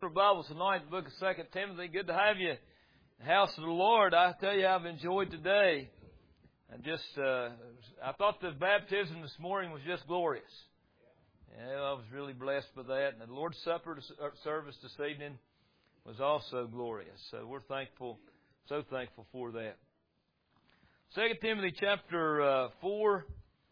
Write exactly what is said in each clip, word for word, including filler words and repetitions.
Bibles tonight, the book of Second Timothy. Good to have you in the house of the Lord. I tell you, I've enjoyed today. I just, uh, I thought the baptism this morning was just glorious. Yeah, I was really blessed by that. And the Lord's Supper service this evening was also glorious. So we're thankful, so thankful for that. Second Timothy chapter uh, four.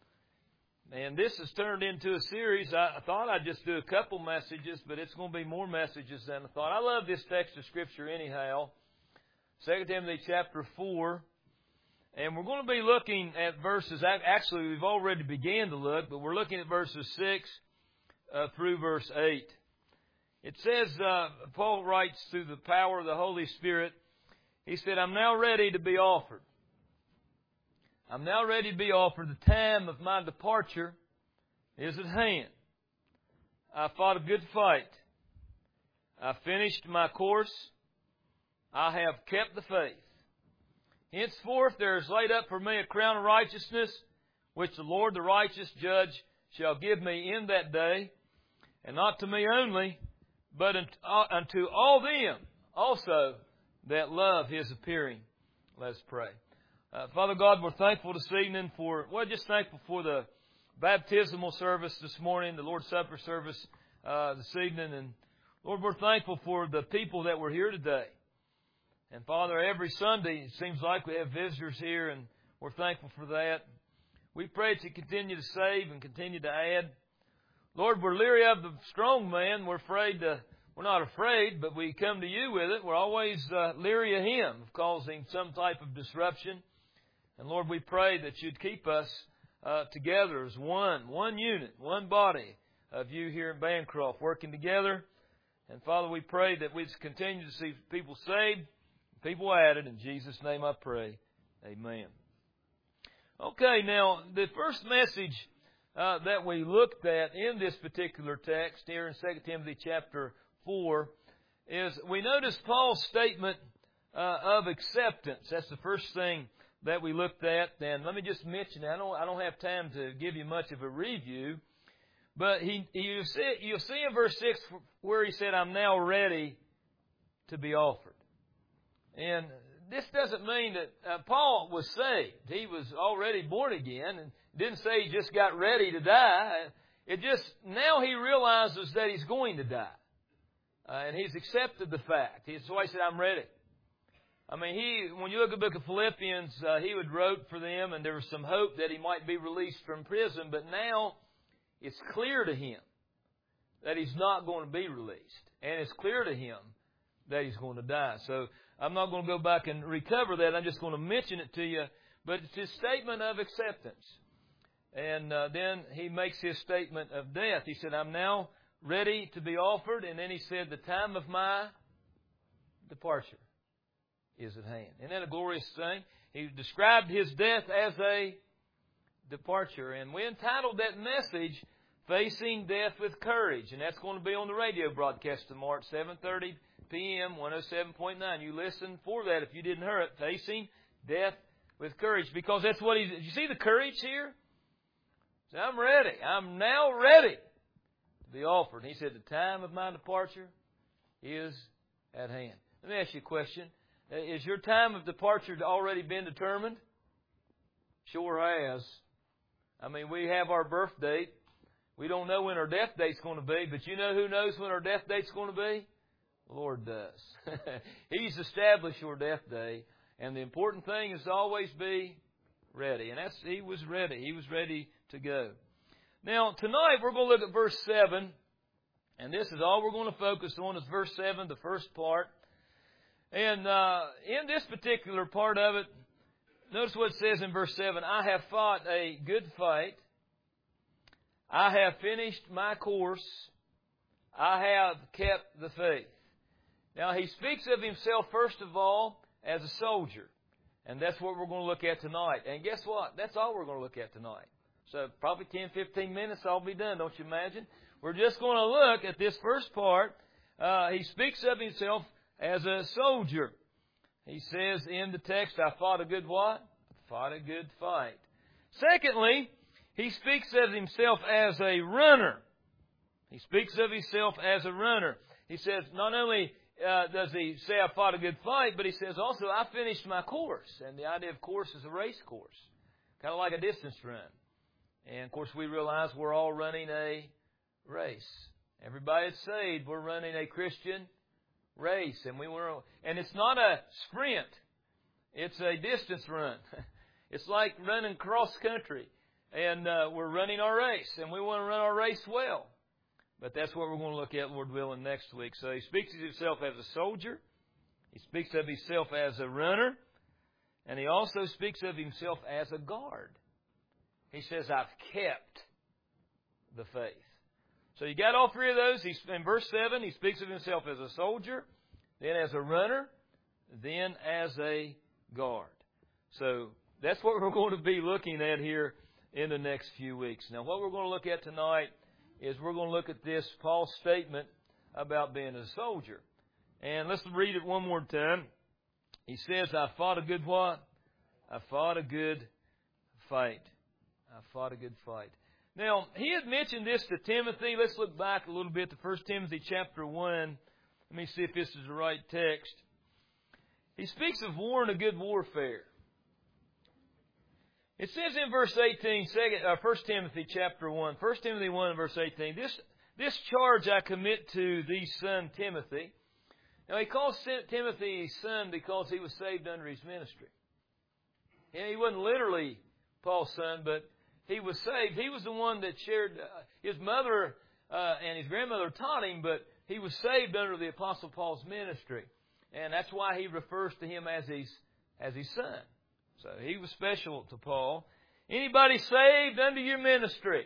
And this has turned into a series. I thought I'd just do a couple messages, but it's going to be more messages than I thought. I love this text of Scripture anyhow. Second Timothy chapter four. And we're going to be looking at verses. Actually, we've already began to look, but we're looking at verses six uh, through verse eight. It says, uh, Paul writes through the power of the Holy Spirit, he said, I'm now ready to be offered. I'm now ready to be offered. The time of my departure is at hand. I fought a good fight. I finished my course. I have kept the faith. Henceforth there is laid up for me a crown of righteousness, which the Lord the righteous judge shall give me in that day, and not to me only, but unto all them also that love His appearing. Let's pray. Uh, Father God, we're thankful this evening for, well, just thankful for the baptismal service this morning, the Lord's Supper service uh, this evening. And Lord, we're thankful for the people that were here today. And Father, every Sunday it seems like we have visitors here, and we're thankful for that. We pray that you continue to save and continue to add. Lord, we're leery of the strong man. We're afraid to, we're not afraid, but we come to you with it. We're always uh, leery of him, of causing some type of disruption. And Lord, we pray that you'd keep us uh, together as one, one unit, one body of you here in Bancroft, working together. And Father, we pray that we'd continue to see people saved, people added. In Jesus' name I pray. Amen. Okay, now, the first message uh, that we looked at in this particular text here in Second Timothy chapter four is we noticed Paul's statement uh, of acceptance. That's the first thing that we looked at. And let me just mention, I don't, I don't have time to give you much of a review, but he, you see, you'll see in verse six where he said, I'm now ready to be offered. And this doesn't mean that uh, Paul was saved. He was already born again, and didn't say he just got ready to die. It just, now he realizes that he's going to die. Uh, and he's accepted the fact. That's why he said, I'm ready. I mean, he, when you look at the book of Philippians, uh, he would wrote for them, and there was some hope that he might be released from prison. But now it's clear to him that he's not going to be released. And it's clear to him that he's going to die. So I'm not going to go back and recover that. I'm just going to mention it to you. But it's his statement of acceptance. And uh, then he makes his statement of death. He said, I'm now ready to be offered. And then he said, the time of my departure is at hand. Isn't that a glorious thing? He described his death as a departure. And we entitled that message, Facing Death with Courage. And that's going to be on the radio broadcast tomorrow at seven thirty p.m., one oh seven point nine. You listen for that if you didn't hear it. Facing Death with Courage. Because that's what he's... You see the courage here? So I'm ready. I'm now ready to be offered. And he said, the time of my departure is at hand. Let me ask you a question. Is your time of departure already been determined? Sure has. I mean, we have our birth date. We don't know when our death date's going to be, but you know who knows when our death date's going to be? The Lord does. He's established your death day, and the important thing is to always be ready. And that's he was ready. He was ready to go. Now, tonight we're going to look at verse seven, and this is all we're going to focus on is verse seven, the first part. And uh, in this particular part of it, notice what it says in verse seven. I have fought a good fight. I have finished my course. I have kept the faith. Now, he speaks of himself, first of all, as a soldier. And that's what we're going to look at tonight. And guess what? That's all we're going to look at tonight. So probably ten, fifteen minutes, I'll be done, don't you imagine? We're just going to look at this first part. Uh, he speaks of himself as a soldier. He says in the text, I fought a good what? I fought a good fight. Secondly, he speaks of himself as a runner. He speaks of himself as a runner. he says, not only uh, does he say, I fought a good fight, but he says also, I finished my course. And the idea of course is a race course, kind of like a distance run. And, of course, we realize we're all running a race. Everybody that's saved, we're running a Christian race. And we were, and it's not a sprint. It's a distance run. It's like running cross country. And uh, we're running our race. And we want to run our race well. But that's what we're going to look at, Lord willing, next week. So he speaks of himself as a soldier. He speaks of himself as a runner. And he also speaks of himself as a guard. He says, I've kept the faith. So you got all three of those. He's, in verse seven, he speaks of himself as a soldier, then as a runner, then as a guard. So that's what we're going to be looking at here in the next few weeks. Now, what we're going to look at tonight is we're going to look at this Paul's statement about being a soldier. And let's read it one more time. He says, I fought a good what? I fought a good fight. I fought a good fight. Now, he had mentioned this to Timothy. Let's look back a little bit to First Timothy chapter one. Let me see if this is the right text. He speaks of warring a good warfare. It says in verse eighteen, second, uh, First Timothy chapter one, First Timothy one verse eighteen, this, this charge I commit to thee, son Timothy. Now, he calls Timothy his son because he was saved under his ministry. And he wasn't literally Paul's son, but he was saved. He was the one that shared, uh, his mother uh, and his grandmother taught him, but he was saved under the Apostle Paul's ministry. And that's why he refers to him as his, as his son. So he was special to Paul. Anybody saved under your ministry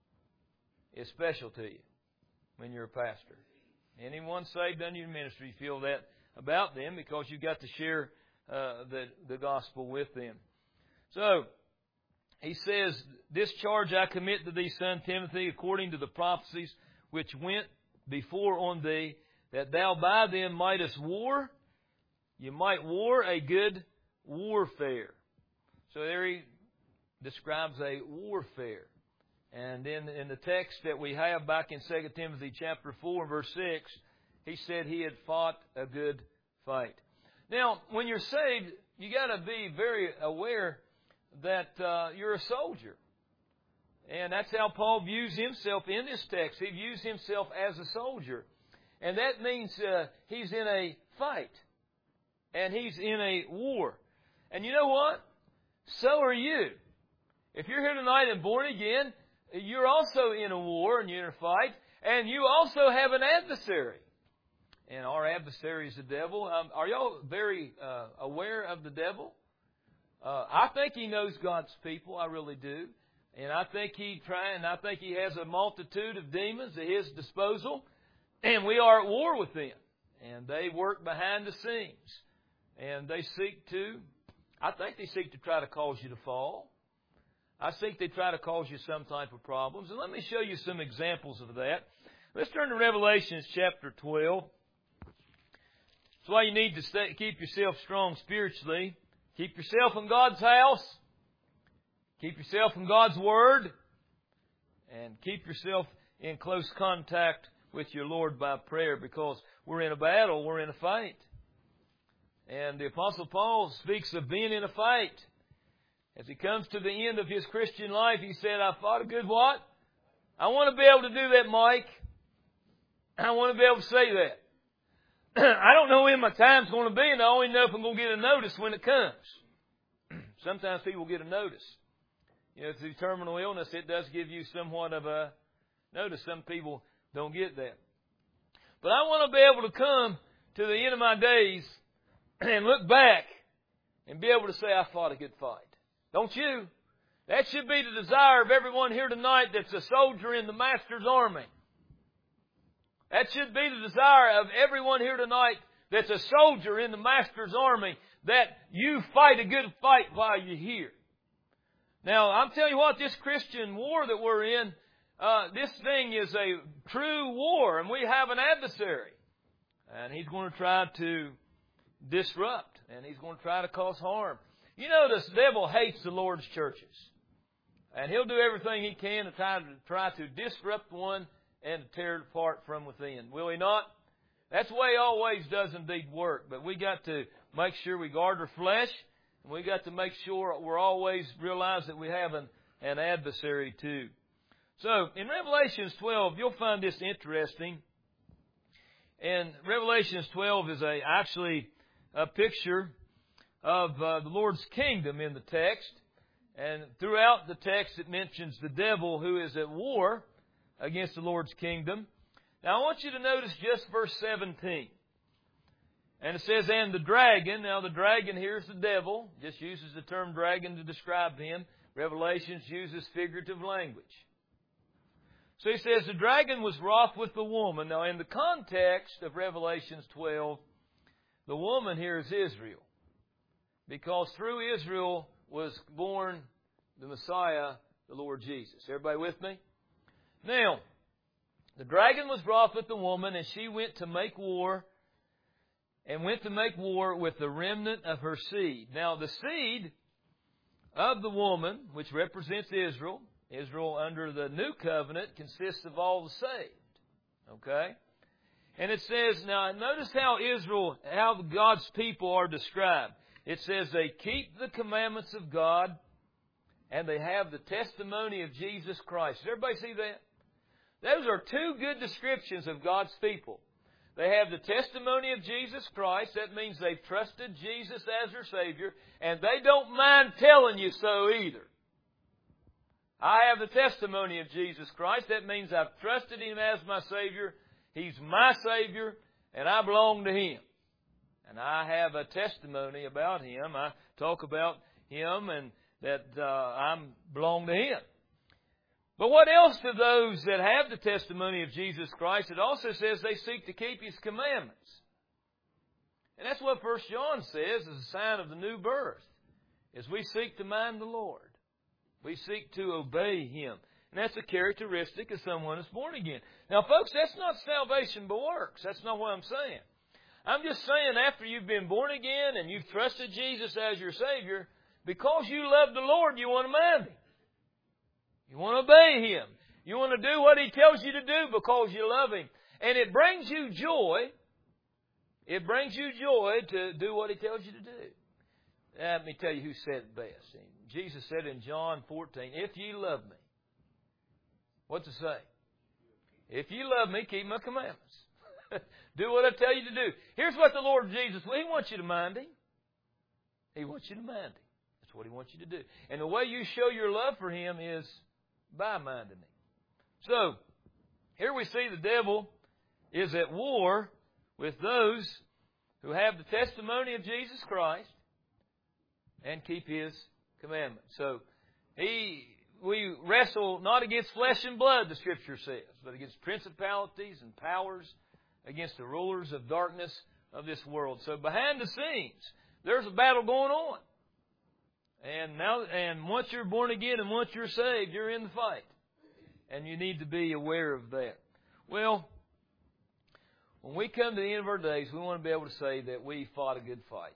is special to you when you're a pastor. Anyone saved under your ministry, you feel that about them because you got to share uh, the, the gospel with them. So, he says, this charge I commit to thee, son Timothy, according to the prophecies which went before on thee, that thou by them mightest war, you might war a good warfare. So there he describes a warfare. And then in the text that we have back in Second Timothy chapter four, verse six, he said he had fought a good fight. Now, when you're saved, you got to be very aware that uh, you're a soldier. And that's how Paul views himself in this text. He views himself as a soldier. And that means uh, he's in a fight. And he's in a war. And you know what? So are you. If you're here tonight and born again, you're also in a war and you're in a fight. And you also have an adversary. And our adversary is the devil. Um, are y'all very uh, aware of the devil? Uh, I think he knows God's people. I really do. And I think he try, and I think he has a multitude of demons at his disposal. And we are at war with them. And they work behind the scenes. And they seek to, I think they seek to try to cause you to fall. I think they try to cause you some type of problems. And let me show you some examples of that. Let's turn to Revelation chapter twelve. That's why you need to stay, keep yourself strong spiritually. Keep yourself in God's house. Keep yourself in God's Word. And keep yourself in close contact with your Lord by prayer, because we're in a battle, we're in a fight. And the Apostle Paul speaks of being in a fight. As he comes to the end of his Christian life, he said, I fought a good what? I want to be able to do that, Mike. I want to be able to say that. I don't know when my time's going to be, and I only know if I'm going to get a notice when it comes. Sometimes people get a notice. You know, through terminal illness, it does give you somewhat of a notice. Some people don't get that. But I want to be able to come to the end of my days and look back and be able to say, I fought a good fight. Don't you? That should be the desire of everyone here tonight that's a soldier in the Master's army. That should be the desire of everyone here tonight that's a soldier in the Master's army, that you fight a good fight while you're here. Now, I'm telling you what, this Christian war that we're in, uh, this thing is a true war, and we have an adversary. And he's going to try to disrupt, and he's going to try to cause harm. You know, the devil hates the Lord's churches. And he'll do everything he can to try to, try to disrupt one and to tear it apart from within. Will he not? That's the way He always does indeed work. But we got to make sure we guard our flesh. And we got to make sure we're always realize that we have an, an adversary too. So, in Revelations twelve, you'll find this interesting. And Revelations twelve is a actually a picture of uh, the Lord's kingdom in the text. And throughout the text it mentions the devil who is at war against the Lord's kingdom. Now I want you to notice just verse seventeen. And it says, and the dragon, now the dragon here is the devil, just uses the term dragon to describe him. Revelations uses figurative language. So he says, the dragon was wroth with the woman. Now in the context of Revelations twelve, the woman here is Israel. Because through Israel was born the Messiah, the Lord Jesus. Everybody with me? Now, the dragon was wroth with the woman, and she went to make war, and went to make war with the remnant of her seed. Now, the seed of the woman, which represents Israel, Israel under the new covenant consists of all the saved. Okay? And it says, now notice how Israel, how God's people are described. It says they keep the commandments of God and they have the testimony of Jesus Christ. Does everybody see that? Those are two good descriptions of God's people. They have the testimony of Jesus Christ. That means they've trusted Jesus as their Savior. And they don't mind telling you so either. I have the testimony of Jesus Christ. That means I've trusted Him as my Savior. He's my Savior. And I belong to Him. And I have a testimony about Him. I talk about Him and that uh, I belong to Him. But what else do those that have the testimony of Jesus Christ? It also says they seek to keep His commandments. And that's what First John says is a sign of the new birth. Is we seek to mind the Lord. We seek to obey Him. And that's a characteristic of someone that's born again. Now folks, that's not salvation by works. That's not what I'm saying. I'm just saying after you've been born again and you've trusted Jesus as your Savior, because you love the Lord, you want to mind Him. You want to obey Him. You want to do what He tells you to do because you love Him. And it brings you joy. It brings you joy to do what He tells you to do. Let me tell you who said it best. Jesus said in John fourteen, if you love me, what's it say? If you love me, keep my commandments. Do what I tell you to do. Here's what the Lord Jesus, He wants you to mind Him. He wants you to mind Him. That's what He wants you to do. And the way you show your love for Him is by minding Him. So, here we see the devil is at war with those who have the testimony of Jesus Christ and keep His commandments. So, he, we wrestle not against flesh and blood, the Scripture says, but against principalities and powers, against the rulers of darkness of this world. So, behind the scenes, there's a battle going on. And now, and once you're born again and once you're saved, you're in the fight. And you need to be aware of that. Well, when we come to the end of our days, we want to be able to say that we fought a good fight.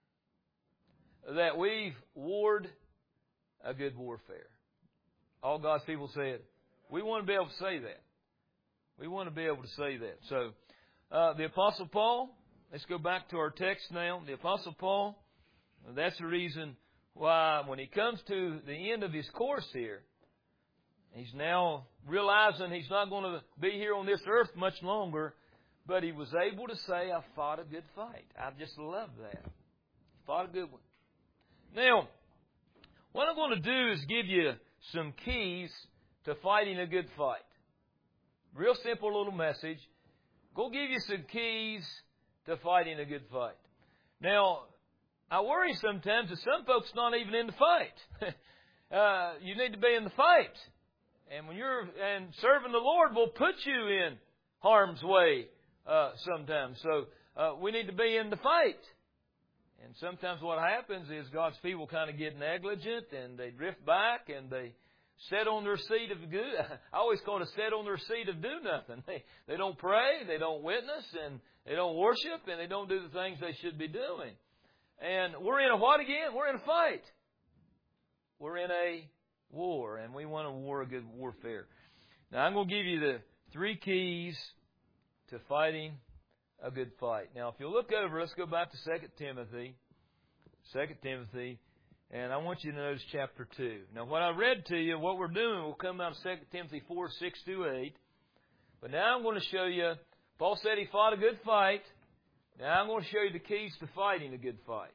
That we've warred a good warfare. All God's people say it. We want to be able to say that. We want to be able to say that. So, uh, the Apostle Paul, let's go back to our text now. The Apostle Paul, that's the reason why when he comes to the end of his course here, he's now realizing he's not going to be here on this earth much longer, but he was able to say, I fought a good fight. I just love that. Fought a good one. Now, what I'm going to do is give you some keys to fighting a good fight. Real simple little message. Go give you some keys to fighting a good fight. Now, I worry sometimes that some folks not even in the fight. uh, you need to be in the fight. And when you're and serving the Lord will put you in harm's way uh, sometimes. So uh, we need to be in the fight. And sometimes what happens is God's people kind of get negligent and they drift back and they sit on their seat of good. I always call it a sit on their seat of do nothing. They they don't pray, they don't witness, and they don't worship, and they don't do the things they should be doing. And we're in a what again? We're in a fight. We're in a war, and we want to war a good warfare. Now I'm going to give you the three keys to fighting a good fight. Now, if you look over, let's go back to Second Timothy. Second Timothy. And I want you to notice chapter two. Now, what I read to you, what we're doing will come out of Second Timothy four, six through eight. But now I'm going to show you, Paul said he fought a good fight. Now I'm going to show you the keys to fighting a good fight.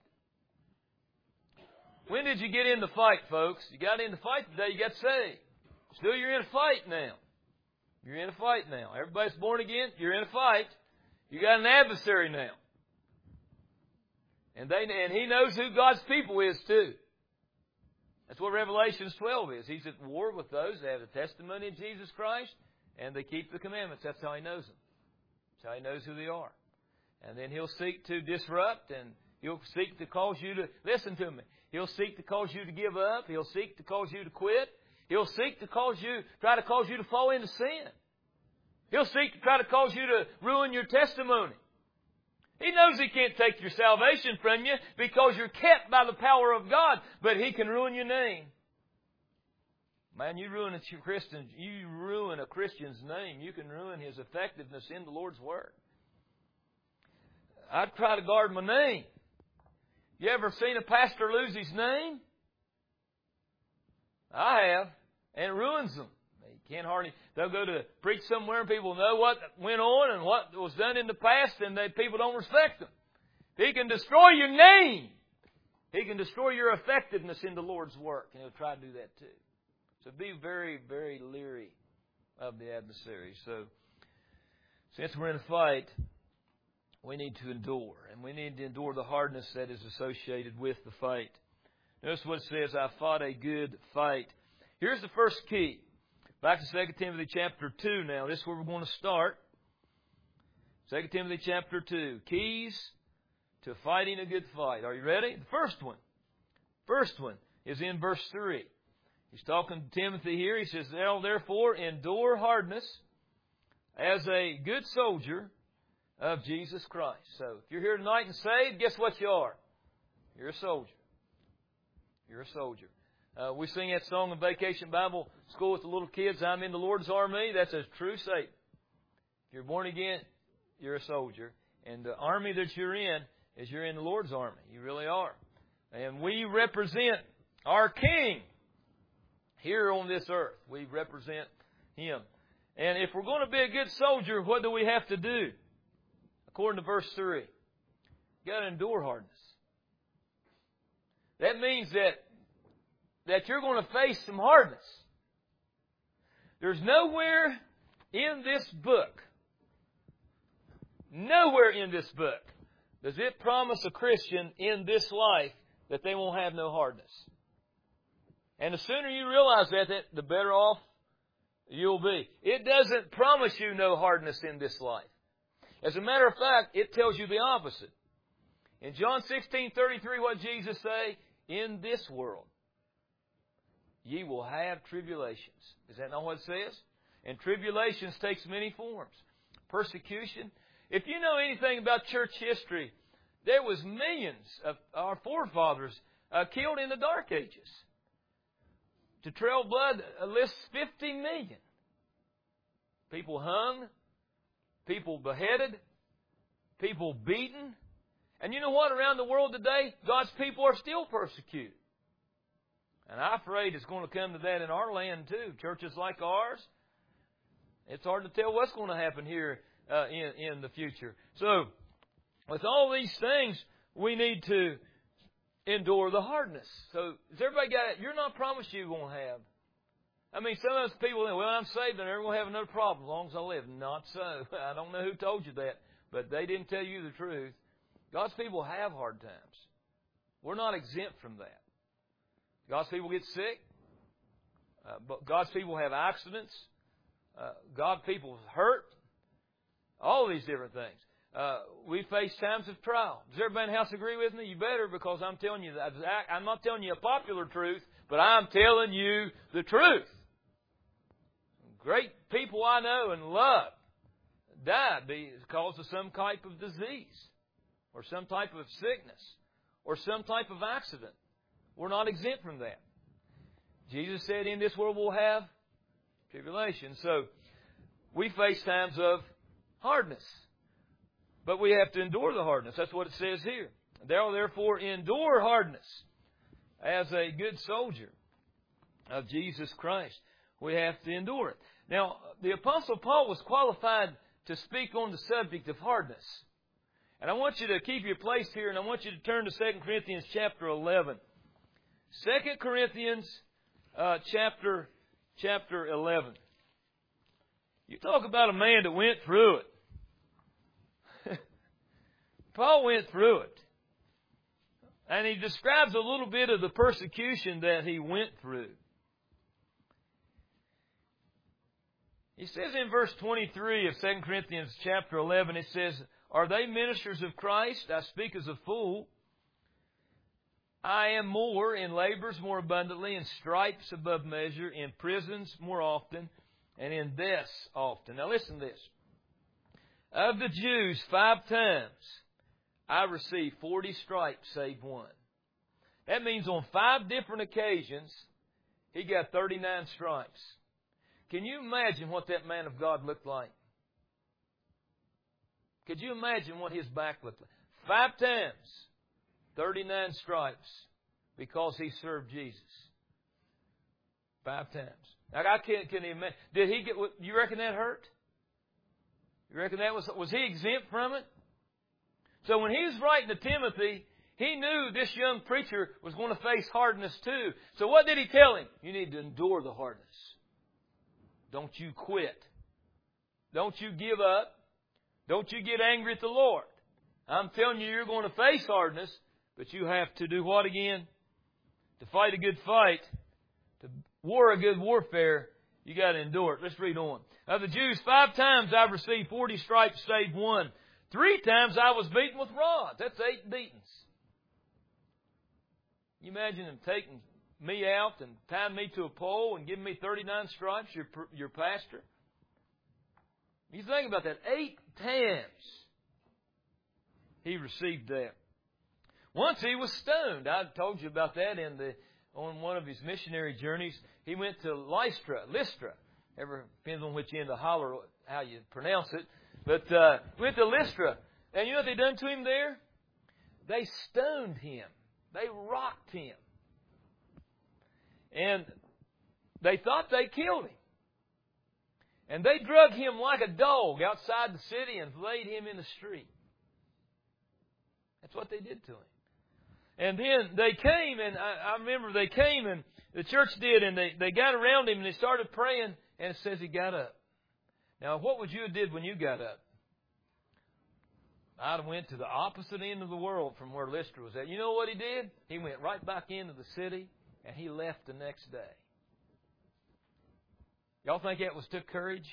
When did you get in the fight, folks? You got in the fight the day you got saved. Still, you're in a fight now. You're in a fight now. Everybody's born again. You're in a fight. You got an adversary now. And they and he knows who God's people is too. That's what Revelation twelve is. He's at war with those that have the testimony of Jesus Christ and they keep the commandments. That's how he knows them. That's how he knows who they are. And then he'll seek to disrupt and he'll seek to cause you to, listen to me, he'll seek to cause you to give up. He'll seek to cause you to quit. He'll seek to cause you, try to cause you to fall into sin. He'll seek to try to cause you to ruin your testimony. He knows he can't take your salvation from you because you're kept by the power of God, but he can ruin your name. Man, you ruin a Christian, you ruin a Christian's name. You can ruin his effectiveness in the Lord's Word. I'd try to guard my name. You ever seen a pastor lose his name? I have. And it ruins them. They can't hardly, they'll go to preach somewhere and people know what went on and what was done in the past and they, people don't respect them. He can destroy your name. He can destroy your effectiveness in the Lord's work. And he'll try to do that too. So be very, very leery of the adversary. So, since we're in a fight, we need to endure. And we need to endure the hardness that is associated with the fight. Notice what it says, I fought a good fight. Here's the first key. Back to Second Timothy chapter two now. This is where we're going to start. Second Timothy chapter two. Keys to fighting a good fight. Are you ready? The first one. First one is in verse three. He's talking to Timothy here. He says, therefore, endure hardness as a good soldier of Jesus Christ. So, if you're here tonight and saved, guess what you are? You're a soldier. You're a soldier. Uh, we sing that song in Vacation Bible School with the little kids, I'm in the Lord's army. That's a true statement. If you're born again, you're a soldier. And the army that you're in is you're in the Lord's army. You really are. And we represent our King here on this earth. We represent Him. And if we're going to be a good soldier, what do we have to do? According to verse three, you've got to endure hardness. That means that that you're going to face some hardness. There's nowhere in this book, nowhere in this book does it promise a Christian in this life that they won't have no hardness. And the sooner you realize that, that the better off you'll be. It doesn't promise you no hardness in this life. As a matter of fact, it tells you the opposite. In John sixteen thirty-three, what did Jesus say? In this world, ye will have tribulations. Is that not what it says? And tribulations takes many forms. Persecution. If you know anything about church history, there was millions of our forefathers uh, killed in the Dark Ages. To trail blood lists fifty million. People hung. People beheaded. People beaten. And you know what? Around the world today, God's people are still persecuted. And I'm afraid it's going to come to that in our land too. Churches like ours, it's hard to tell what's going to happen here uh, in, in the future. So, with all these things, we need to endure the hardness. So, has everybody got it? You're not promised you won't have. I mean, sometimes people think, well, I'm saved and they're going to have another problem as long as I live. Not so. I don't know who told you that, but they didn't tell you the truth. God's people have hard times. We're not exempt from that. God's people get sick. Uh, but God's people have accidents. Uh, God's people hurt. All these different things. Uh, we face times of trial. Does everybody in the house agree with me? You better, because I'm telling you that. I'm not telling you a popular truth, but I'm telling you the truth. Great people I know and love died because of some type of disease or some type of sickness or some type of accident. We're not exempt from that. Jesus said, in this world we'll have tribulation. So, we face times of hardness. But we have to endure the hardness. That's what it says here. Thou therefore endure hardness as a good soldier of Jesus Christ. We have to endure it. Now, the Apostle Paul was qualified to speak on the subject of hardness. And I want you to keep your place here, and I want you to turn to Second Corinthians chapter eleven. Second Corinthians uh, chapter, chapter eleven. You talk about a man that went through it. Paul went through it. And he describes a little bit of the persecution that he went through. He says in verse twenty-three of Second Corinthians chapter eleven, it says, Are they ministers of Christ? I speak as a fool. I am more, in labors more abundantly, in stripes above measure, in prisons more often, and in deaths often. Now listen to this. Of the Jews, five times I received forty stripes, save one. That means on five different occasions, he got thirty-nine stripes. Can you imagine what that man of God looked like? Could you imagine what his back looked like? Five times, thirty-nine stripes, because he served Jesus. Five times. Now, I can't, can imagine. Did he get, you reckon that hurt? You reckon that was, was he exempt from it? So when he was writing to Timothy, he knew this young preacher was going to face hardness too. So what did he tell him? You need to endure the hardness. Don't you quit. Don't you give up. Don't you get angry at the Lord. I'm telling you, you're going to face hardness, but you have to do what again? To fight a good fight, to war a good warfare, you got to endure it. Let's read on. Of the Jews, five times I've received forty stripes, save one. Three times I was beaten with rods. That's eight beatings. You imagine them taking me out and tying me to a pole and giving me thirty-nine stripes, your, your pastor? You think about that. Eight times he received that. Once he was stoned. I told you about that in the on one of his missionary journeys. He went to Lystra, Lystra. Ever depends on which end of holler how you pronounce it. But uh, went to Lystra. And you know what they done to him there? They stoned him. They rocked him. And they thought they killed him. And they drug him like a dog outside the city and laid him in the street. That's what they did to him. And then they came, and I, I remember they came, and the church did, and they, they got around him, and they started praying, and it says he got up. Now, what would you have did when you got up? I'd have went to the opposite end of the world from where Lystra was at. You know what he did? He went right back into the city, and he left the next day. Y'all think that was took courage?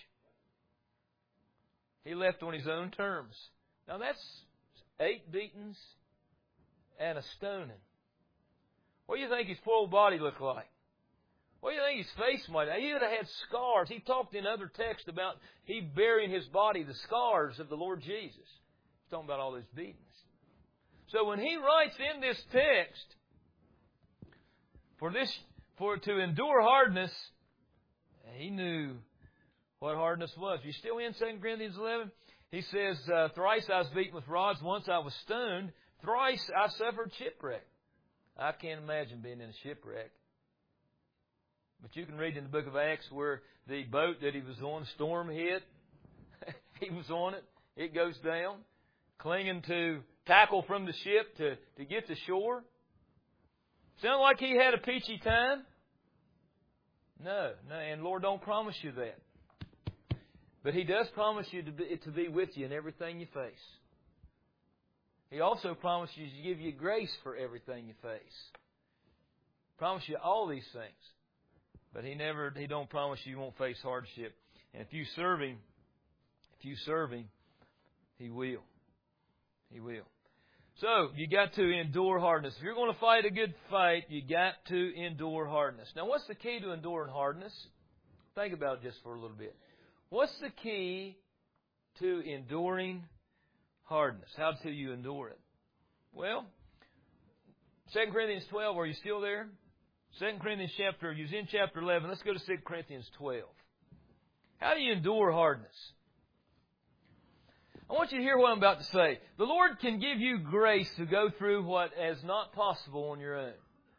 He left on his own terms. Now that's eight beatings and a stoning. What do you think his poor old body looked like? What do you think his face might have? He would have had scars. He talked in other texts about he burying his body, the scars of the Lord Jesus. He's talking about all those beatings. So when he writes in this text, for this, for to endure hardness, he knew what hardness was. You still in Second Corinthians eleven? He says, uh, thrice I was beaten with rods, once I was stoned, thrice I suffered shipwreck. I can't imagine being in a shipwreck. But you can read in the book of Acts where the boat that he was on, storm hit. He was on it. It goes down. Clinging to tackle from the ship to, to get to shore. Sound like he had a peachy time? No, no, and Lord don't promise you that. But He does promise you to be, to be with you in everything you face. He also promises to give you grace for everything you face. Promise you all these things. But He never, He don't promise you you won't face hardship. And if you serve Him, if you serve Him, He will. He will. So, you got to endure hardness. If you're going to fight a good fight, you got to endure hardness. Now, what's the key to enduring hardness? Think about it just for a little bit. What's the key to enduring hardness? How do you endure it? Well, Second Corinthians twelve, are you still there? Second Corinthians chapter, you was in chapter eleven. Let's go to Second Corinthians twelve. How do you endure hardness? I want you to hear what I'm about to say. The Lord can give you grace to go through what is not possible on your own.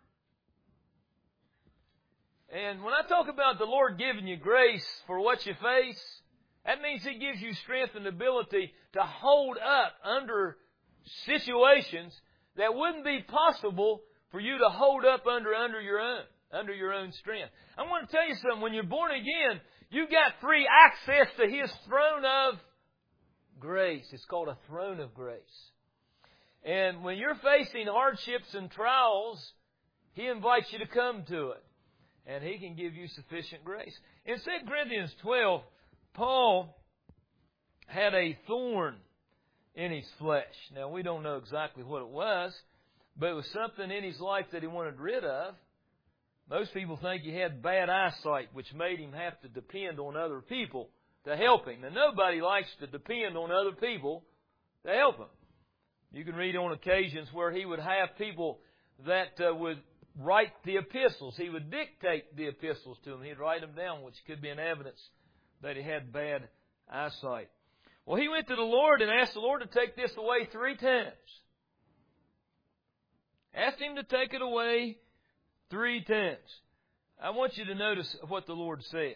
And when I talk about the Lord giving you grace for what you face, that means He gives you strength and ability to hold up under situations that wouldn't be possible for you to hold up under under your own, under your own strength. I want to tell you something. When you're born again, you got free access to His throne of grace. It's called a throne of grace. And when you're facing hardships and trials, He invites you to come to it. And He can give you sufficient grace. In Second Corinthians twelve, Paul had a thorn in his flesh. Now, we don't know exactly what it was, but it was something in his life that he wanted rid of. Most people think he had bad eyesight, which made him have to depend on other people to help him. And nobody likes to depend on other people to help him. You can read on occasions where he would have people that uh, would write the epistles. He would dictate the epistles to them. He'd write them down, which could be an evidence that he had bad eyesight. Well, he went to the Lord and asked the Lord to take this away three times. Asked Him to take it away three times. I want you to notice what the Lord says.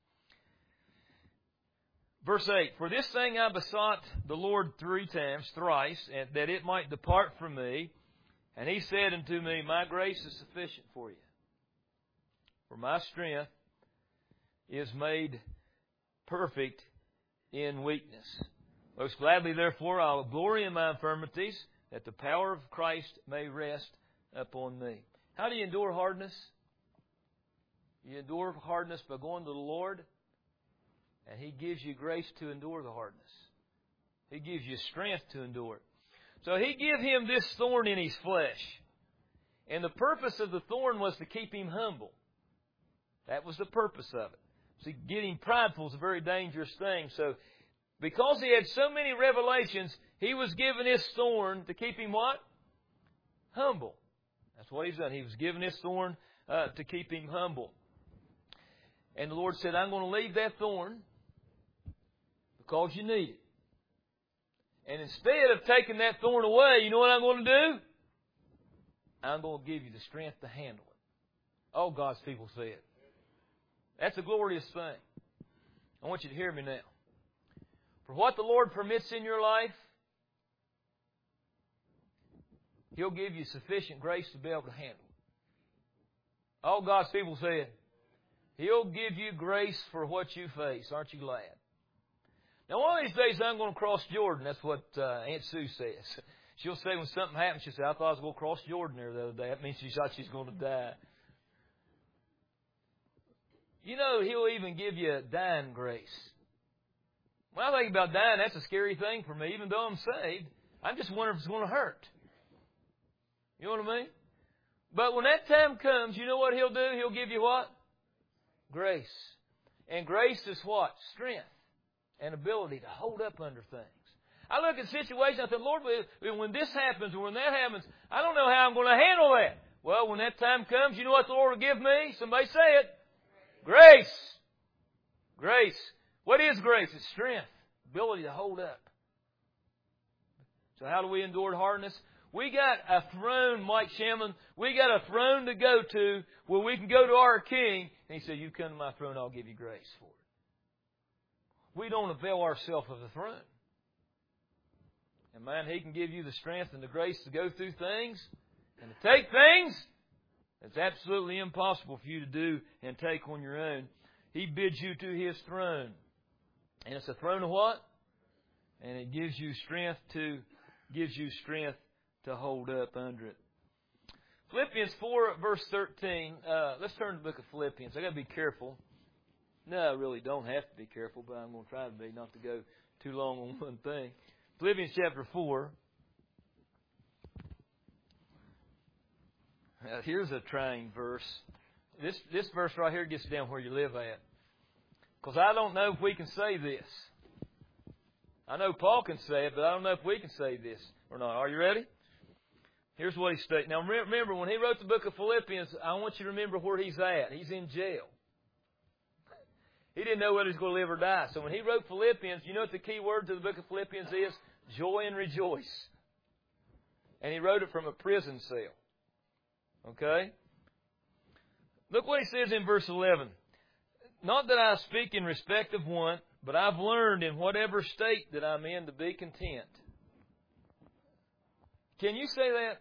Verse eight, For this thing I besought the Lord three times, thrice, and that it might depart from me. And He said unto me, My grace is sufficient for you. For my strength is made perfect in weakness. Most gladly, therefore, I will glory in my infirmities, that the power of Christ may rest upon me. How do you endure hardness? You endure hardness by going to the Lord, and He gives you grace to endure the hardness. He gives you strength to endure it. So He gave him this thorn in his flesh. And the purpose of the thorn was to keep him humble. That was the purpose of it. See, getting prideful is a very dangerous thing. So, because he had so many revelations, he was given this thorn to keep him what? Humble. That's what He's done. He was given this thorn uh, to keep him humble. And the Lord said, I'm going to leave that thorn because you need it. And instead of taking that thorn away, you know what I'm going to do? I'm going to give you the strength to handle it. Oh, God's people say it. That's a glorious thing. I want you to hear me now. For what the Lord permits in your life, He'll give you sufficient grace to be able to handle it. All God's people say it. He'll give you grace for what you face. Aren't you glad? Now, one of these days I'm going to cross Jordan. That's what uh, Aunt Sue says. She'll say when something happens, she'll say, I thought I was going to cross Jordan there the other day. That means she thought she's going to die. You know, He'll even give you dying grace. When I think about dying, that's a scary thing for me. Even though I'm saved, I'm just wondering if it's going to hurt. You know what I mean? But when that time comes, you know what He'll do? He'll give you what? Grace. And grace is what? Strength and ability to hold up under things. I look at situations, I think, Lord, when this happens or when that happens, I don't know how I'm going to handle that. Well, when that time comes, you know what the Lord will give me? Somebody say it. Grace. Grace. What is grace? It's strength. Ability to hold up. So how do we endure hardness? We got a throne, Mike Shamlin. We got a throne to go to where we can go to our King. And He said, you come to my throne, I'll give you grace for it. We don't avail ourselves of the throne. And man, He can give you the strength and the grace to go through things and to take things that's absolutely impossible for you to do and take on your own. He bids you to His throne. And it's a throne of what? And it gives you strength to gives you strength to hold up under it. Philippians four, verse thirteen. Uh, let's turn to the book of Philippians. I've got to be careful. No, I really don't have to be careful, but I'm going to try to be, not to go too long on one thing. Philippians chapter four. Uh, here's a trying verse. This this verse right here gets down where you live at. Because I don't know if we can say this. I know Paul can say it, but I don't know if we can say this or not. Are you ready? Here's what he states. Now remember, when he wrote the book of Philippians, I want you to remember where he's at. He's in jail. He didn't know whether he was going to live or die. So when he wrote Philippians, you know what the key word to the book of Philippians is? Joy and rejoice. And he wrote it from a prison cell. Okay? Look what he says in verse eleven. Not that I speak in respect of one, but I've learned in whatever state that I'm in to be content. Can you say that?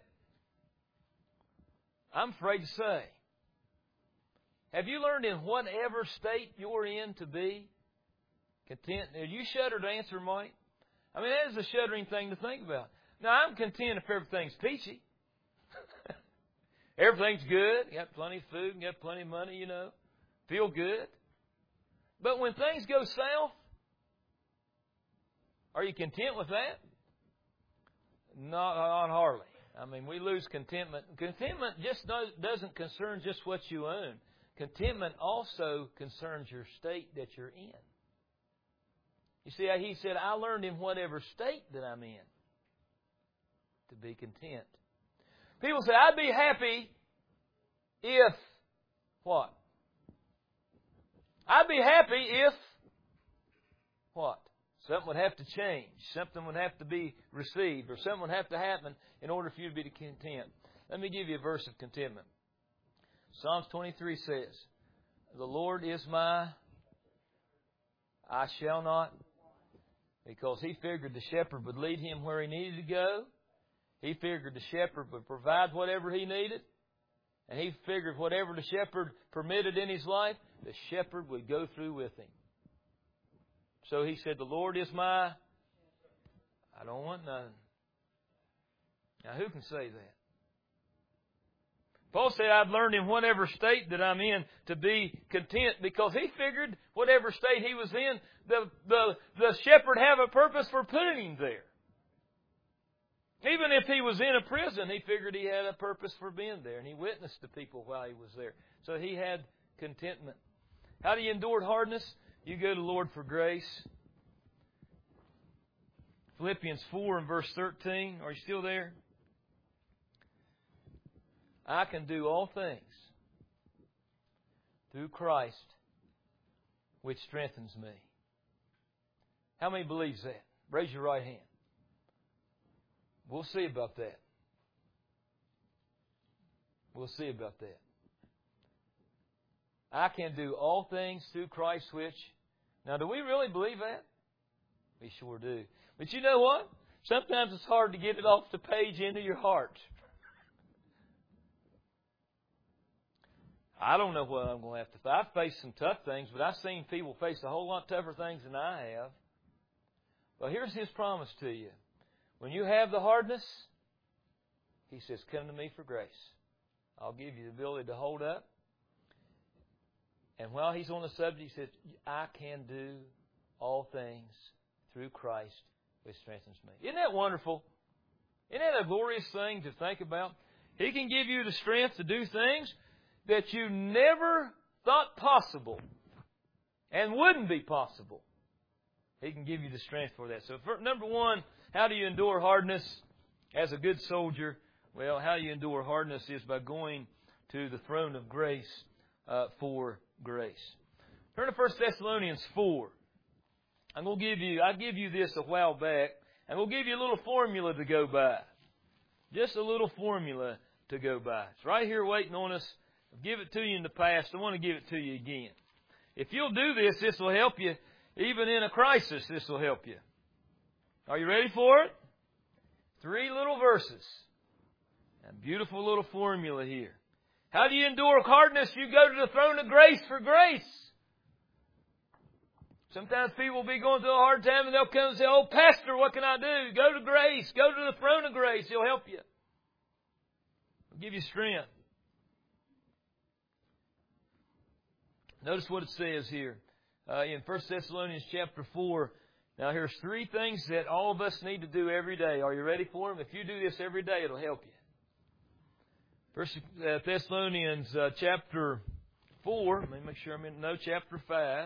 I'm afraid to say. Have you learned in whatever state you're in to be content? Are you shuddered to answer, Mike? I mean, that is a shuddering thing to think about. Now, I'm content if everything's peachy. Everything's good. You got plenty of food. You got plenty of money, you know. Feel good. But when things go south, are you content with that? Not, not hardly. I mean, we lose contentment. Contentment just doesn't concern just what you own. Contentment also concerns your state that you're in. You see, he said, I learned in whatever state that I'm in to be content. People say, I'd be happy if what? I'd be happy if what? Something would have to change. Something would have to be received. Or something would have to happen in order for you to be content. Let me give you a verse of contentment. Psalms twenty-three says, the Lord is my, I shall not. Because he figured the shepherd would lead him where he needed to go. He figured the shepherd would provide whatever he needed. And he figured whatever the shepherd permitted in his life, the shepherd would go through with him. So he said, the Lord is my, I don't want none. Now who can say that? Paul said, I've learned in whatever state that I'm in to be content, because he figured whatever state he was in, the, the, the shepherd had a purpose for putting him there. Even if he was in a prison, he figured he had a purpose for being there. And he witnessed to people while he was there. So he had contentment. How do you endure hardness? You go to the Lord for grace. Philippians four and verse thirteen. Are you still there? I can do all things through Christ, which strengthens me. How many believes that? Raise your right hand. We'll see about that. We'll see about that. I can do all things through Christ which... Now, do we really believe that? We sure do. But you know what? Sometimes it's hard to get it off the page into your heart. I don't know what I'm going to have to face. I've faced some tough things, but I've seen people face a whole lot tougher things than I have. Well, here's His promise to you. When you have the hardness, He says, come to me for grace. I'll give you the ability to hold up. And while He's on the subject, He says, I can do all things through Christ which strengthens me. Isn't that wonderful? Isn't that a glorious thing to think about? He can give you the strength to do things that you never thought possible and wouldn't be possible. He can give you the strength for that. So, for, number one, how do you endure hardness as a good soldier? Well, how you endure hardness is by going to the throne of grace uh, for grace. Turn to First Thessalonians four. I'm going to give you, I give you this a while back, and we'll give you a little formula to go by. Just a little formula to go by. It's right here waiting on us. I've given it to you in the past. I want to give it to you again. If you'll do this, this will help you. Even in a crisis, this will help you. Are you ready for it? Three little verses. A beautiful little formula here. How do you endure hardness? You go to the throne of grace for grace. Sometimes people will be going through a hard time and they'll come and say, oh, Pastor, what can I do? Go to grace. Go to the throne of grace. He'll help you. He'll give you strength. Notice what it says here uh, in First Thessalonians chapter four. Now, here's three things that all of us need to do every day. Are you ready for them? If you do this every day, it'll help you. First uh, Thessalonians uh, chapter four. Let me make sure I'm in. No, chapter five.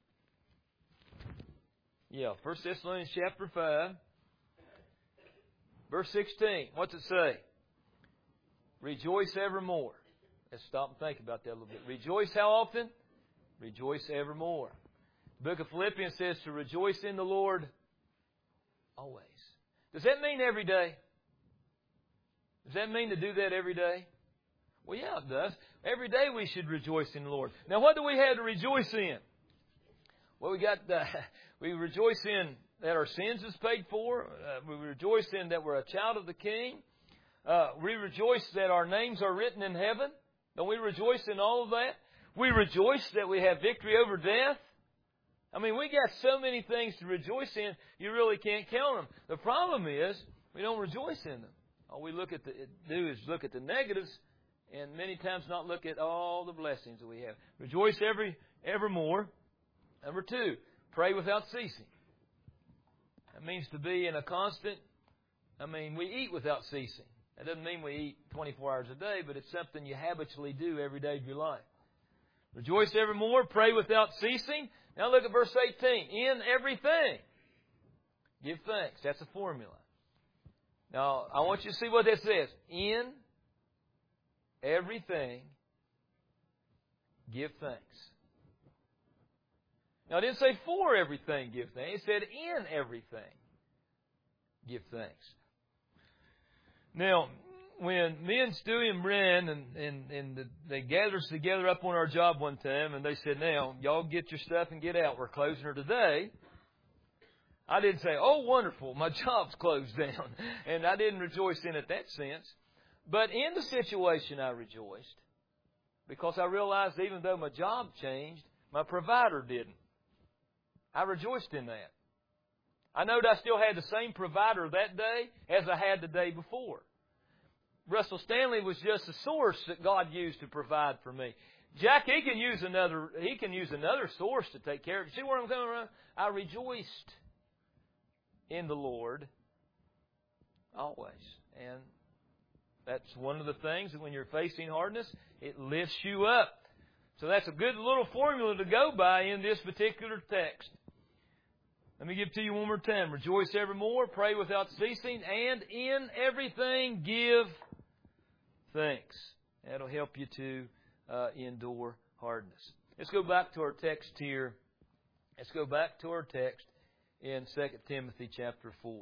Yeah, First Thessalonians chapter five. Verse sixteen. What's it say? Rejoice evermore. Let's stop and think about that a little bit. Rejoice how often? Rejoice evermore. The book of Philippians says to rejoice in the Lord always. Does that mean every day? Does that mean to do that every day? Well, yeah, it does. Every day we should rejoice in the Lord. Now, what do we have to rejoice in? Well, we got uh, we rejoice in that our sins is paid for. Uh, we rejoice in that we're a child of the King. Uh, we rejoice that our names are written in heaven. Don't we rejoice in all of that? We rejoice that we have victory over death. I mean, we got so many things to rejoice in, you really can't count them. The problem is, we don't rejoice in them. All we look at the, do is look at the negatives, and many times not look at all the blessings that we have. Rejoice every evermore. Number two, pray without ceasing. That means to be in a constant, I mean, we eat without ceasing. That doesn't mean we eat twenty-four hours a day, but it's something you habitually do every day of your life. Rejoice evermore, pray without ceasing. Now look at verse eighteen. In everything, give thanks. That's a formula. Now, I want you to see what that says. In everything, give thanks. Now, it didn't say for everything, give thanks. It said in everything, give thanks. Now, when me and Stewie and Bren and, and, and the, they gathered us together up on our job one time, and they said, now, y'all get your stuff and get out. We're closing her today. I didn't say, oh, wonderful, my job's closed down. And I didn't rejoice in it that sense. But in the situation, I rejoiced because I realized even though my job changed, my provider didn't. I rejoiced in that. I knowed I still had the same provider that day as I had the day before. Russell Stanley was just a source that God used to provide for me. Jack, he can use another, he can use another source to take care of it. See where I'm coming from? I rejoiced in the Lord always. And that's one of the things that when you're facing hardness, it lifts you up. So that's a good little formula to go by in this particular text. Let me give it to you one more time. Rejoice evermore, pray without ceasing, and in everything give thanks. That'll help you to uh, endure hardness. Let's go back to our text here. Let's go back to our text in Second Timothy chapter four.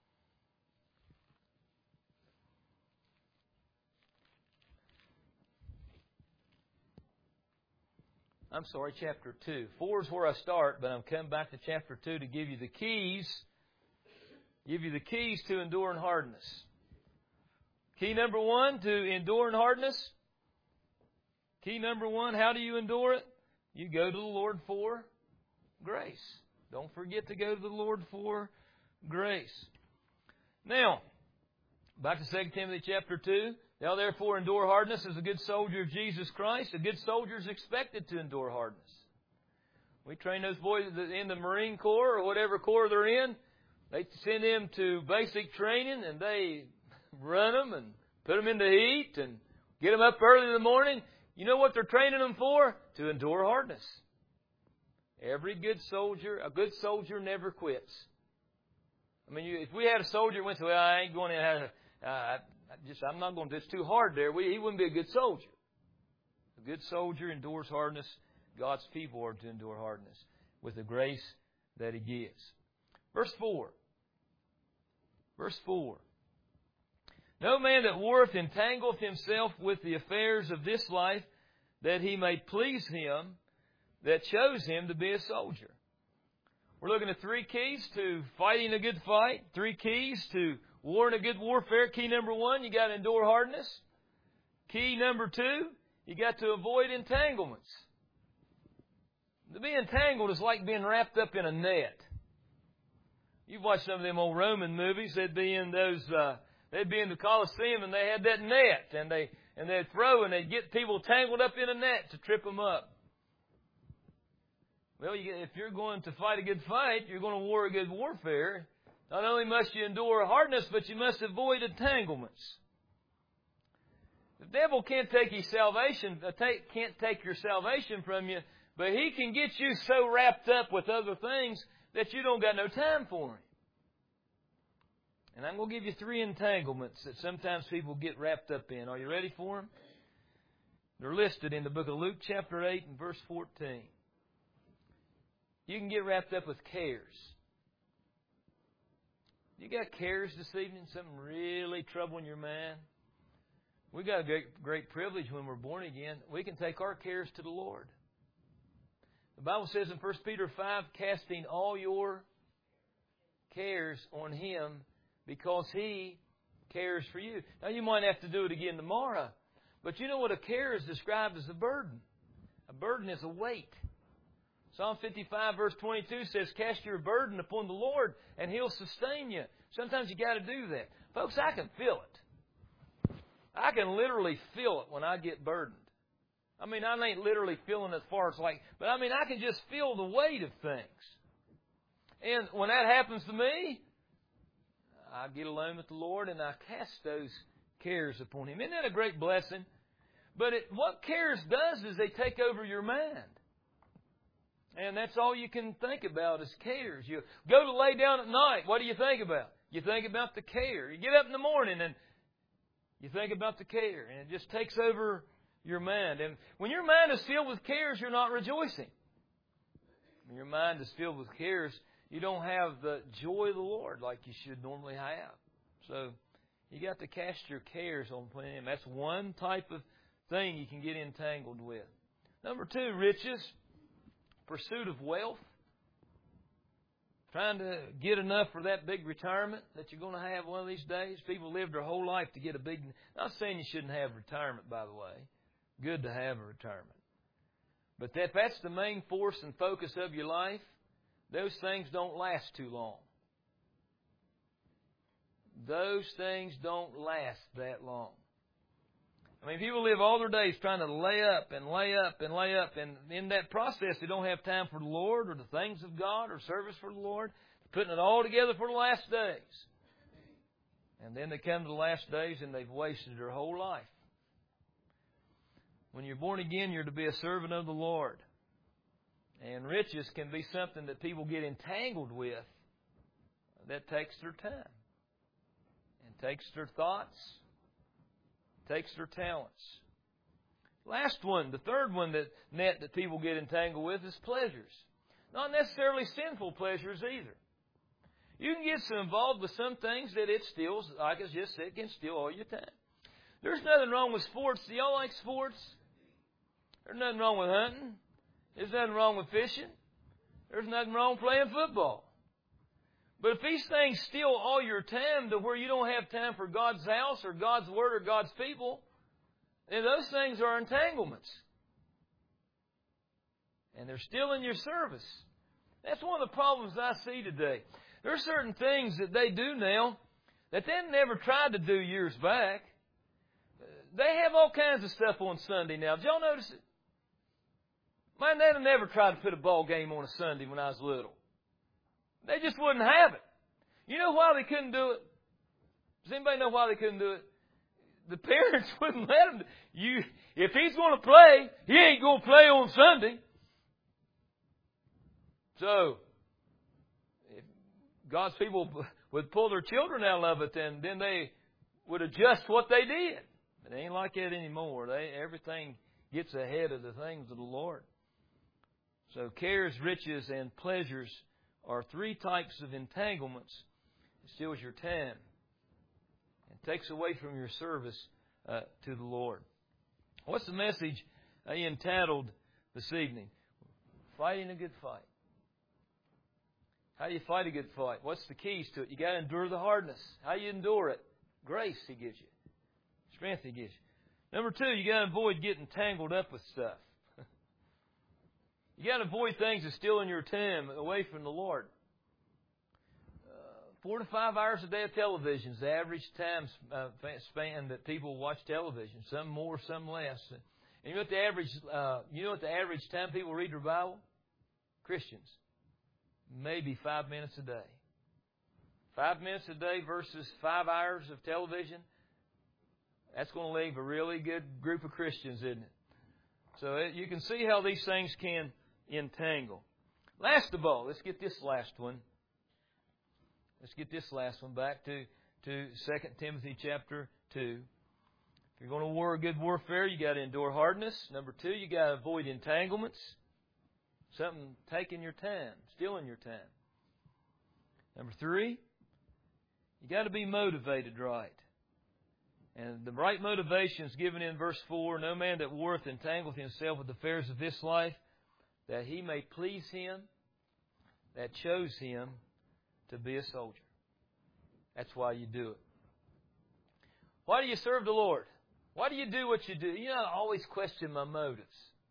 I'm sorry, chapter two. Four is where I start, but I'm coming back to chapter two to give you the keys, give you the keys to enduring hardness. Key number one to enduring hardness. Key number one, how do you endure it? You go to the Lord for grace. Don't forget to go to the Lord for grace. Now, back to Second Timothy chapter two. Now therefore endure hardness as a good soldier of Jesus Christ. A good soldier is expected to endure hardness. We train those boys in the Marine Corps or whatever corps they're in. They send them to basic training and they run them and put them in the heat and get them up early in the morning. You know what they're training them for? To endure hardness. Every good soldier, a good soldier never quits. I mean, you, if we had a soldier who went to, well, I ain't going to have a, uh, I just, I'm not going to, it's too hard there. We, he wouldn't be a good soldier. A good soldier endures hardness. God's people are to endure hardness with the grace that He gives. Verse four. Verse four. No man that warreth entangleth himself with the affairs of this life, that he may please him that chose him to be a soldier. We're looking at three keys to fighting a good fight, three keys to warring a good warfare. Key number one, you got to endure hardness. Key number two, you got to avoid entanglements. To be entangled is like being wrapped up in a net. You've watched some of them old Roman movies. They'd be in those, uh, they'd be in the Colosseum and they had that net, and they and they'd throw and they'd get people tangled up in a net to trip them up. Well, you, if you're going to fight a good fight, you're going to war a good warfare. Not only must you endure hardness, but you must avoid entanglements. The devil can't take your salvation, can't take your salvation from you, but he can get you so wrapped up with other things that you don't got no time for him. And I'm going to give you three entanglements that sometimes people get wrapped up in. Are you ready for them? They're listed in the book of Luke chapter eight and verse fourteen. you can get wrapped up with cares. You got cares this evening? Something really troubling your mind? We got a great, great privilege when we're born again. We can take our cares to the Lord. The Bible says in First Peter five, casting all your cares on Him because He cares for you. Now, you might have to do it again tomorrow. But you know what a care is described as a burden. A burden is a weight. Psalm fifty-five verse twenty-two says, cast your burden upon the Lord and He'll sustain you. Sometimes you got to do that. Folks, I can feel it. I can literally feel it when I get burdened. I mean, I ain't literally feeling as far as like, but I mean, I can just feel the weight of things. And when that happens to me, I get alone with the Lord and I cast those cares upon Him. Isn't that a great blessing? But it, what cares does is they take over your mind. And that's all you can think about is cares. You go to lay down at night, what do you think about? You think about the care. You get up in the morning and you think about the care. And it just takes over your mind. And when your mind is filled with cares, you're not rejoicing. When your mind is filled with cares, you don't have the joy of the Lord like you should normally have. So you got to cast your cares on Him. That's one type of thing you can get entangled with. Number two, riches. Pursuit of wealth. Trying to get enough for that big retirement that you're going to have one of these days. People live their whole life to get a big... Not saying you shouldn't have retirement, by the way. Good to have a retirement. But if that's the main force and focus of your life, those things don't last too long. Those things don't last that long. I mean, people live all their days trying to lay up and lay up and lay up. And in that process, they don't have time for the Lord or the things of God or service for the Lord. Putting it all together for the last days. And then they come to the last days and they've wasted their whole life. When you're born again, you're to be a servant of the Lord. And riches can be something that people get entangled with. That takes their time. And takes their thoughts. Takes their talents. Last one, the third one that net that people get entangled with is pleasures. Not necessarily sinful pleasures either. You can get so involved with some things that it steals, like I just said, it can steal all your time. There's nothing wrong with sports. Do y'all like sports? There's nothing wrong with hunting. There's nothing wrong with fishing. There's nothing wrong with playing football. But if these things steal all your time to where you don't have time for God's house or God's Word or God's people, then those things are entanglements. And they're still in your service. That's one of the problems I see today. There are certain things that they do now that they never tried to do years back. They have all kinds of stuff on Sunday now. Did y'all notice it? My dad never tried to put a ball game on a Sunday when I was little. They just wouldn't have it. You know why they couldn't do it? Does anybody know why they couldn't do it? The parents wouldn't let them. You, if he's going to play, he ain't going to play on Sunday. So, if God's people would pull their children out of it, then, then they would adjust what they did. But it ain't like that anymore. They, everything gets ahead of the things of the Lord. So cares, riches, and pleasures are three types of entanglements. It steals your time and takes away from your service uh, to the Lord. What's the message I entitled this evening? Fighting a good fight. How do you fight a good fight? What's the keys to it? You got to endure the hardness. How do you endure it? Grace He gives you. Strength He gives you. Number two, you got to avoid getting tangled up with stuff. You got to avoid things that stealing your time away from the Lord. Uh, four to five hours a day of television is the average time uh, span that people watch television. Some more, some less. And you know what the average? Uh, you know what the average time people read their Bible? Christians, maybe five minutes a day. Five minutes a day versus five hours of television. That's going to leave a really good group of Christians, isn't it? So it, you can see how these things can entangle. Last of all, let's get this last one. Let's get this last one back to, to Second Timothy chapter two. If you're going to war a good warfare, you got to endure hardness. Number two, you got to avoid entanglements. Something taking your time, stealing your time. Number three, you got to be motivated right. And the right motivation is given in verse four. No man that warreth entangleth himself with the affairs of this life, that he may please him that chose him to be a soldier. That's why you do it. Why do you serve the Lord? Why do you do what you do? You know, I always question my motives.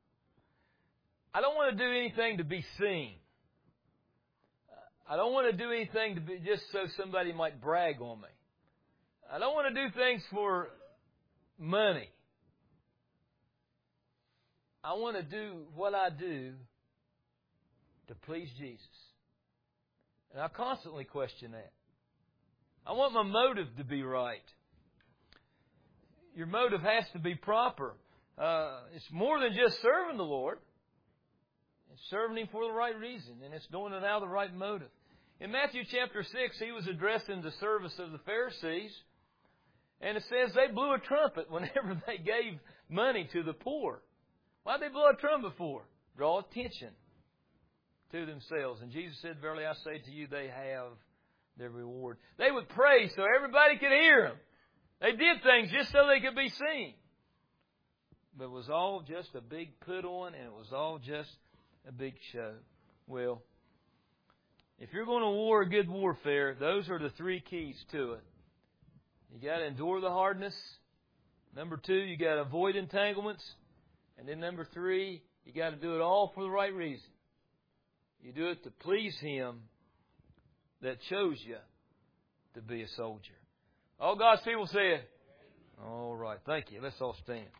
I don't want to do anything to be seen. I don't want to do anything to be just so somebody might brag on me. I don't want to do things for money. I want to do what I do to please Jesus. And I constantly question that. I want my motive to be right. Your motive has to be proper. Uh, it's more than just serving the Lord. It's serving Him for the right reason, and it's doing it out of the right motive. In Matthew chapter six, He was addressing the service of the Pharisees, and it says they blew a trumpet whenever they gave money to the poor. Why did they blow a trumpet for? Draw attention to themselves. And Jesus said, verily I say to you, they have their reward. They would pray so everybody could hear them. They did things just so they could be seen. But it was all just a big put on, and it was all just a big show. Well, if you're going to war a good warfare, those are the three keys to it. You got to endure the hardness. Number two, you got to avoid entanglements. And then number three, you got to do it all for the right reason. You do it to please Him that chose you to be a soldier. All God's people say it. All right. Thank you. Let's all stand.